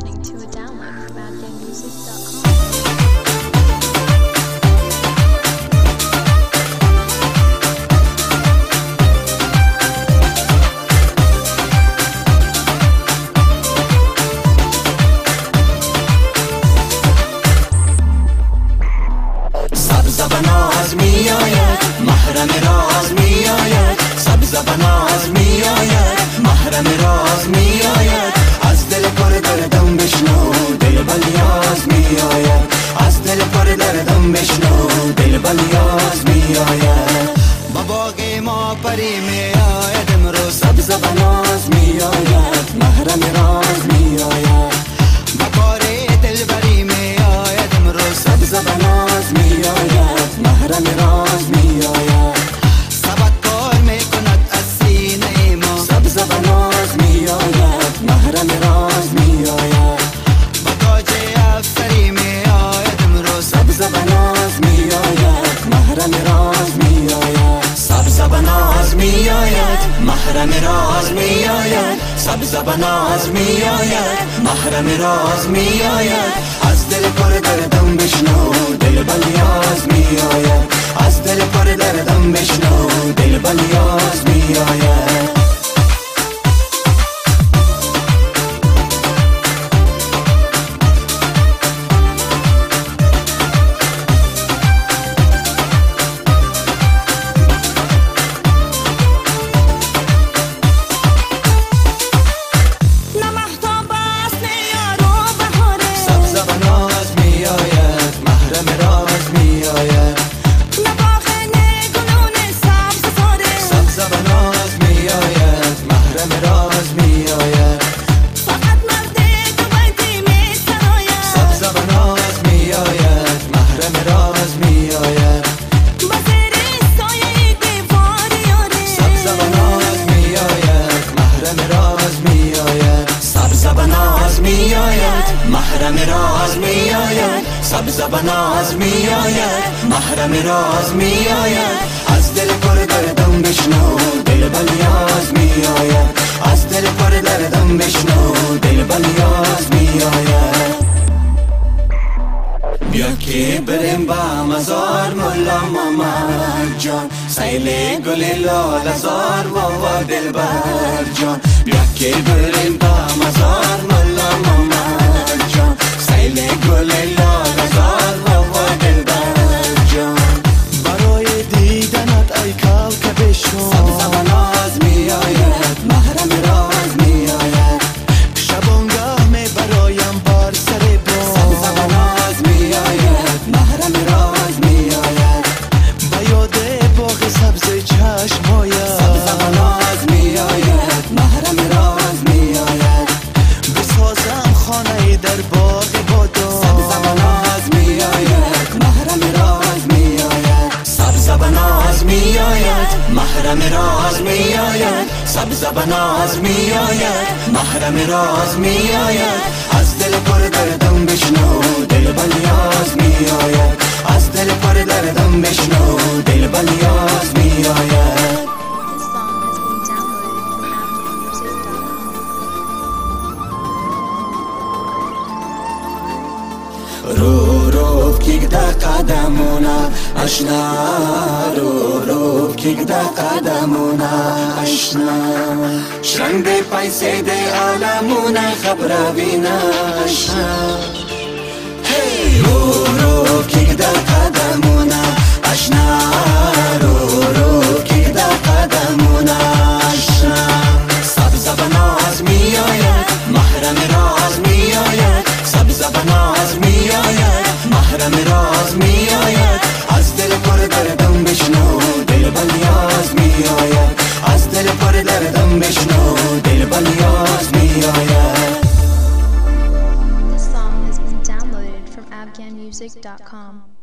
listening to a download from AdGameMusic.com. سبز بناز می آید محرم راز می آید سبز بناز می آید محرم راز می آید از دل پر دردم بشنو دل بلیاز می آید از دل پر دردم بشنو دل بلیاز می آید با باغ ما پری می آید امروز سبز بناز می آید محرم راز می آید با کار دلبری می آید امروز سبز بناز می آید محرم راز می آید سبد کار می کند از سینه ما سبز بناز می آید محرم راز می آید با تاج افسری می آید امروز سبز بناز می آید محرم راز می آید سبز بناز می آید محرم راز می آید سبز بناز می آید محرم راز می آید از دل پر دردم بشنو دل بلیاز می آید از دل پر دردم بشنو دل بلیاز می آید محرم راز می آید سبز بناز می آید محرم راز می آید از دل پر دردم بشنو دل بلیاز می آید از دل پر دردم بشنو دل بلیاز می آید بیا که بریم با مزار مولا محمد جان سیل گل لال زار و دلبر جان بیا که بریم با مزار مولا محمد جان سیل گل لال زار و دلبر جان برای دیدنت ای کوکب شما سبز بناز می آید محرم راز می آید شبانگاه می برایم بار سر با سبز بناز می آید محرم راز می آید با یاد باغ سبز چشم آید سبز بناز می آید محرم راز می آید بسازم خانه در باغ بادام سبز بناز می آید محرم راز می آید سبز بناز می آید محرم راز می آید سبز بناز می آید محرم راز می آید از دل پر دردم بشنو دل بلیاز می آید از دل پر دردم بشنو دل بلیاز می آید This song has been downloaded from AdGameMusic.com. رو کیک دا قدمونا اشنا رو کیک دا قدمونا اشنا شرنگ دی پیسه دی عالمونا خبر بینا اشنا رو کیک دا قدمونا اشنا رو کیک دا قدمونا اشنا سبز بناز می آید محرم راز می آید سبز بناز می آید محرم راز می آید از دل پر دردم بشنو دل بلیاز می آید از دل پر دردم بشنو دل بلیاز می آید This song has been downloaded from AdGameMusic.com.